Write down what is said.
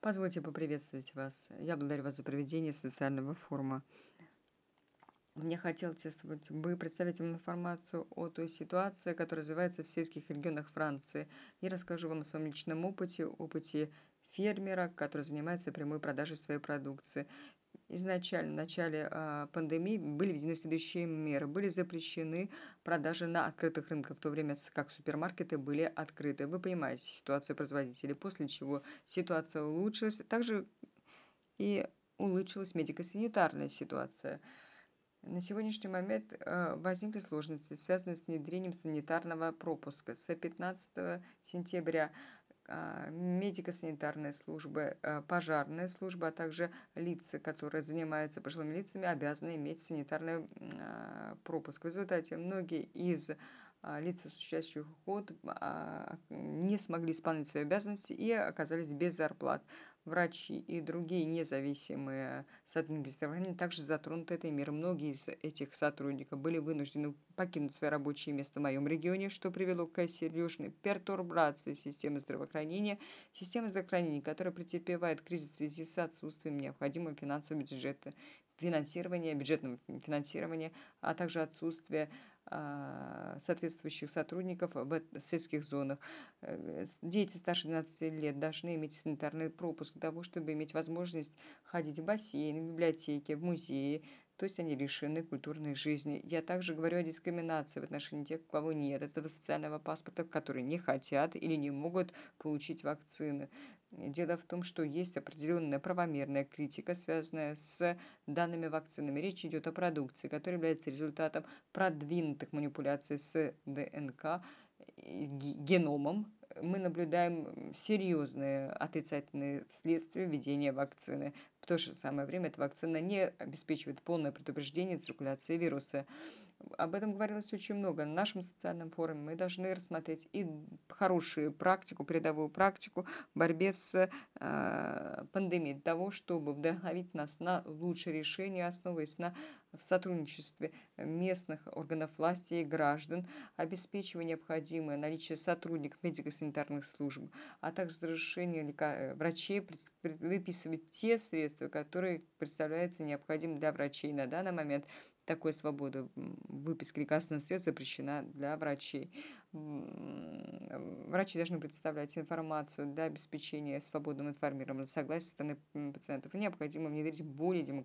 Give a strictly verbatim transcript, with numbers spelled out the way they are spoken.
Позвольте поприветствовать вас. Я благодарю вас за проведение социального форума. Мне хотелось вот бы представить вам информацию о той ситуации, которая развивается в сельских регионах Франции. И расскажу вам о своем личном опыте, опыте фермера, который занимается прямой продажей своей продукции. Изначально, в начале а, пандемии были введены следующие меры. Были запрещены продажи на открытых рынках, в то время с- как супермаркеты были открыты. Вы понимаете ситуацию производителей, после чего ситуация улучшилась. Также и улучшилась медико-санитарная ситуация. На сегодняшний момент э, возникли сложности, связанные с внедрением санитарного пропуска. С пятнадцатого сентября а, медико-санитарная служба, э, пожарная служба, а также лица, которые занимаются пожилыми лицами, обязаны иметь санитарный м, а, пропуск. В результате многие из а, лиц, осуществляющих уход, а, не смогли исполнить свои обязанности и оказались без зарплат. Врачи и другие независимые сотрудники здравоохранения также затронуты этой мерой. Многие из этих сотрудников были вынуждены покинуть свое рабочее место в моем регионе, что привело к серьезной пертурбации системы здравоохранения. Система здравоохранения, которая претерпевает кризис в связи с отсутствием необходимого финансового бюджета, финансирования, бюджетного финансирования, а также отсутствие а, соответствующих сотрудников в эт- сельских зонах. Э, с- Дети старше двенадцати лет должны иметь санитарный пропуск для того, чтобы иметь возможность ходить в бассейн, в библиотеки, в музеи, то есть они лишены культурной жизни. Я также говорю о дискриминации в отношении тех, у кого нет этого социального паспорта, которые не хотят или не могут получить вакцины. Дело в том, что есть определенная правомерная критика, связанная с данными вакцинами. Речь идет о продукции, которая является результатом продвинутых манипуляций с Д Н К, и ге- геномом. Мы наблюдаем серьезные отрицательные следствия введения вакцины. В то же самое время эта вакцина не обеспечивает полное предупреждение циркуляции вируса. Об этом говорилось очень много. На нашем социальном форуме мы должны рассмотреть и хорошую практику, передовую практику в борьбе с э, пандемией, для того, чтобы вдохновить нас на лучшие решения, основываясь на в сотрудничестве местных органов власти и граждан, обеспечивая необходимое наличие сотрудников медико-санитарных служб, а также разрешение лека- врачей пред- пред- выписывать те средства, которые представляются необходимыми для врачей на данный момент. Такой свобода м, выписки лекарственных средств запрещена для врачей. М, Врачи должны представлять информацию для обеспечения свободного информированного согласия со стороны м, пациентов. И необходимо внедрить более демократичные